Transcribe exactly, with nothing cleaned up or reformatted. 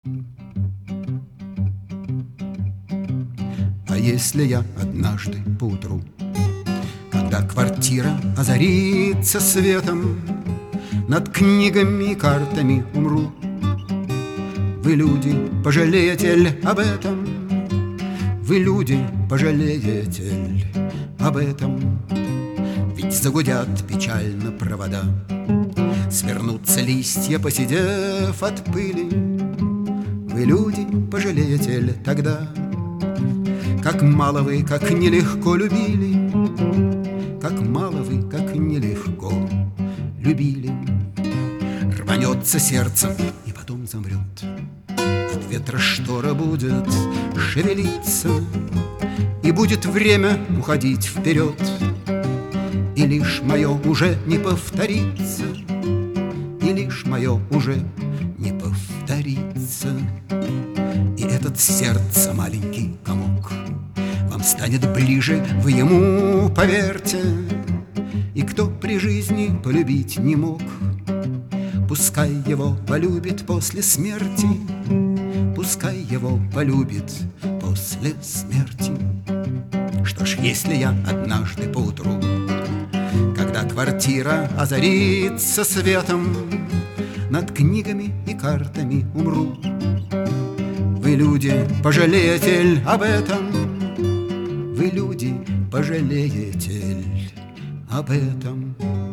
А если я однажды поутру, когда квартира озарится светом, над книгами и картами умру, вы, люди, пожалеете ли об этом? Вы, люди, пожалеете ли об этом? Ведь загудят печально провода, свернутся листья, посидев от пыли. Вы, люди, пожалеете ли тогда, как мало вы, как нелегко любили, как мало вы, как нелегко любили. Рванется сердцем и потом замрет, от ветра штора будет шевелиться, и будет время уходить вперед, и лишь мое уже не повторится, и лишь мое уже не повторится. И этот сердце маленький комок вам станет ближе, вы ему поверьте. И кто при жизни полюбить не мог, пускай его полюбит после смерти, пускай его полюбит после смерти. Что ж, если я однажды поутру, когда квартира озарится светом, над книгами и картами умру, вы, люди, пожалеете ли об этом? Вы, люди, пожалеете ли об этом?